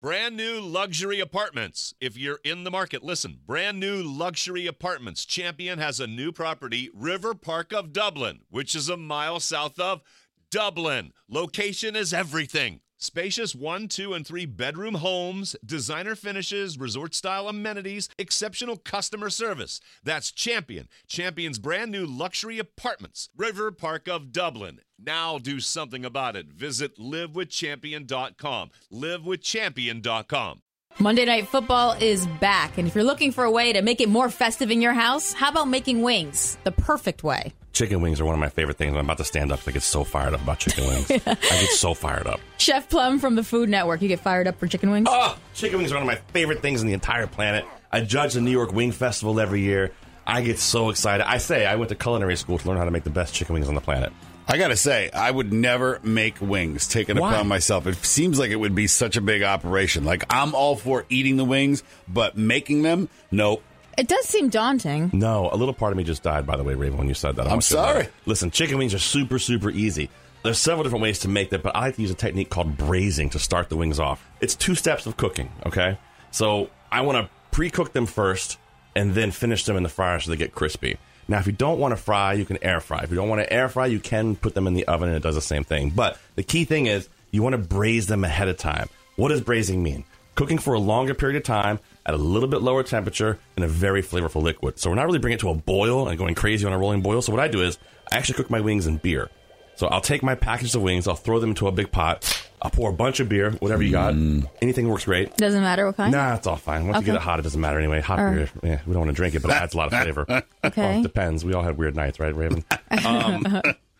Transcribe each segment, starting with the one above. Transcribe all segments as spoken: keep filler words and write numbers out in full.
Brand new luxury apartments. If you're in the market, listen. Brand new luxury apartments. Champion has a new property, River Park of Dublin, which is a mile south of Dublin. Location is everything. Spacious one, two, and three bedroom homes, designer finishes, resort-style amenities, exceptional customer service. That's Champion. Champion's brand new luxury apartments, River Park of Dublin. Now do something about it. Visit live with champion dot com. live with champion dot com. Monday Night Football is back, and if you're looking for a way to make it more festive in your house, how about making wings the perfect way? Chicken wings are one of my favorite things. I'm about to stand up because I get so fired up about chicken wings. I get so fired up. Chef Plum from the Food Network, you get fired up for chicken wings? Oh, chicken wings are one of my favorite things in the entire planet. I judge the New York Wing Festival every year. I get so excited. I say I went to culinary school to learn how to make the best chicken wings on the planet. I gotta say, I would never make wings, taking it Why? upon myself. It seems like it would be such a big operation. Like, I'm all for eating the wings, but making them, nope. It does seem daunting. No, a little part of me just died, by the way, Raven, when you said that. I I'm want you to know sorry. that. Listen, chicken wings are super, super easy. There's several different ways to make them, but I like to use a technique called braising to start the wings off. It's two steps of cooking, okay? So I want to pre-cook them first and then finish them in the fryer so they get crispy. Now, if you don't want to fry, you can air fry. If you don't want to air fry, you can put them in the oven and it does the same thing. But the key thing is you want to braise them ahead of time. What does braising mean? Cooking for a longer period of time at a little bit lower temperature in a very flavorful liquid. So we're not really bringing it to a boil and going crazy on a rolling boil. So what I do is I actually cook my wings in beer. So I'll take my package of wings, I'll throw them into a big pot, I'll pour a bunch of beer, whatever you got. Mm. Anything works great. Doesn't matter what kind? Nah, it's all fine. Once Okay. you get it hot, it doesn't matter anyway. Hot All beer, right. yeah, we don't want to drink it, but it adds a lot of flavor. Okay. Well, it depends. We all had weird nights, right, Raven? Um,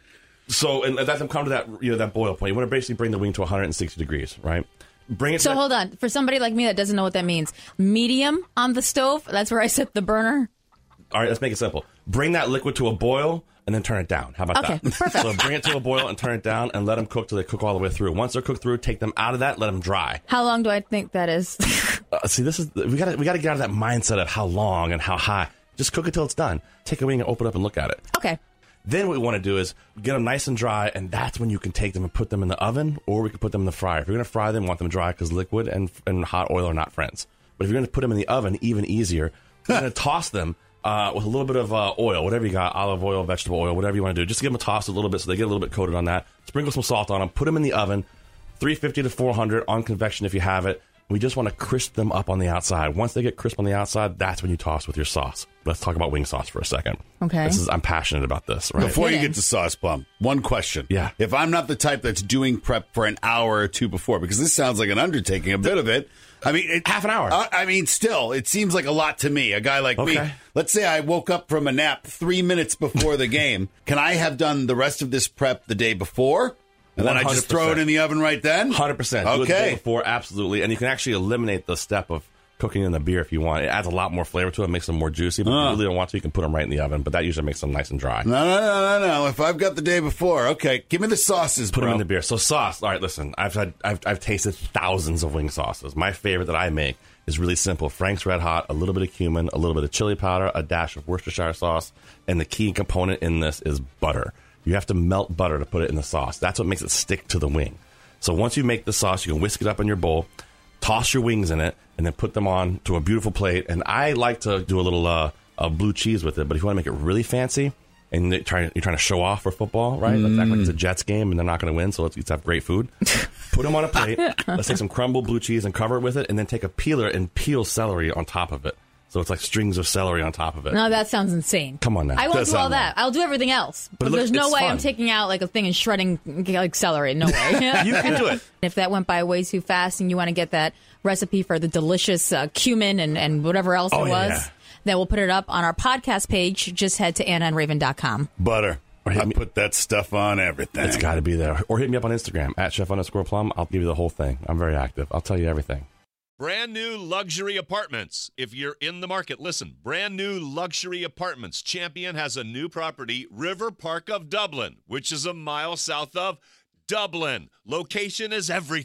so, and that's come to that, you know, that boil point. You want to basically bring the wing to one hundred sixty degrees, right? Bring it. So to hold on. For somebody like me that doesn't know what that means, medium on the stove, that's where I set the burner? All right, let's make it simple. Bring that liquid to a boil and then turn it down. How about Okay, that? perfect. So bring it to a boil and turn it down and let them cook till they cook all the way through. Once they're cooked through, take them out of that, let them dry. How long do I think that is? Uh, see, this is we got to we got to get out of that mindset of how long and how high. Just cook it till it's done. Take a wing and open it up and look at it. Okay. Then what we want to do is get them nice and dry, and that's when you can take them and put them in the oven, or we can put them in the fryer. If you're going to fry them, you want them dry because liquid and and hot oil are not friends. But if you're going to put them in the oven, even easier. You're going to toss them uh, with a little bit of uh, oil, whatever you got, olive oil, vegetable oil, whatever you want to do. Just give them a toss a little bit so they get a little bit coated on that. Sprinkle some salt on them. Put them in the oven, three fifty to four hundred on convection if you have it. We just want to crisp them up on the outside. Once they get crisp on the outside, that's when you toss with your sauce. Let's talk about wing sauce for a second. Okay. This is I'm passionate about this, right? Before you Get in. get to Sauce Plum, one question. Yeah. If I'm not the type that's doing prep for an hour or two before, because this sounds like an undertaking, a bit of it. I mean, it, Half an hour. I, I mean, still, it seems like a lot to me. A guy like me. Okay. Let's say I woke up from a nap three minutes before the game. Can I have done the rest of this prep the day before? And then I just throw it in the oven right then? one hundred percent. Do it the day Okay. before, absolutely. And you can actually eliminate the step of cooking in the beer if you want. It adds a lot more flavor to it, makes them more juicy. But if you really don't want to, you can put them right in the oven. But that usually makes them nice and dry. No, no, no, no, no. If I've got the day before, okay, give me the sauces, Put bro. them in the beer. So sauce. All right, listen. I've had I've I've tasted thousands of wing sauces. My favorite that I make is really simple. Frank's Red Hot, a little bit of cumin, a little bit of chili powder, a dash of Worcestershire sauce, and the key component in this is butter. You have to melt butter to put it in the sauce. That's what makes it stick to the wing. So once you make the sauce, you can whisk it up in your bowl, toss your wings in it, and then put them on to a beautiful plate. And I like to do a little uh, uh, blue cheese with it. But if you want to make it really fancy, and you're trying, you're trying to show off for football, right? Let's act like it's a Jets game and they're not going to win, so let's, let's have great food. Put them on a plate. Let's take some crumbled blue cheese and cover it with it, and then take a peeler and peel celery on top of it. So it's like strings of celery on top of it. No, that sounds insane. Come on now. I won't Does do all sound that. I'll do everything else. But, But look, there's no it's way fun. I'm taking out like a thing and shredding like celery. No way. You can do it. If that went by way too fast and you want to get that recipe for the delicious uh, cumin and, and whatever else Oh, it yeah, was, yeah. then we'll put it up on our podcast page. Just head to anna and raven dot com. Butter. Or hit I me- put that stuff on everything. It's got to be there. Or hit me up on Instagram, at chef underscore plum. I'll give you the whole thing. I'm very active. I'll tell you everything. Brand new luxury apartments. If you're in the market, listen. Brand new luxury apartments. Champion has a new property, River Park of Dublin, which is a mile south of Dublin. Location is everything.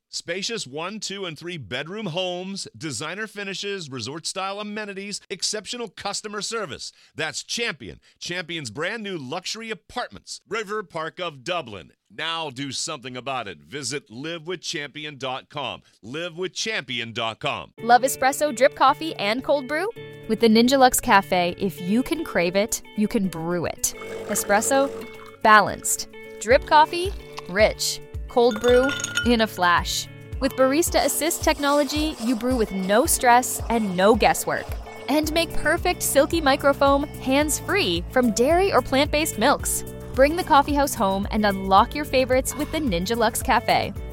Spacious one, two, and three bedroom homes, designer finishes, resort-style amenities, exceptional customer service. That's Champion. Champion's brand new luxury apartments. River Park of Dublin. Now do something about it. Visit live with champion dot com. live with champion dot com. Love espresso, drip coffee, and cold brew? With the Ninja Luxe Cafe, if you can crave it, you can brew it. Espresso, balanced. Drip coffee, rich. Cold brew, in a flash. With Barista Assist technology, you brew with no stress and no guesswork. And make perfect silky microfoam hands-free from dairy or plant-based milks. Bring the coffeehouse home and unlock your favorites with the Ninja Luxe Cafe.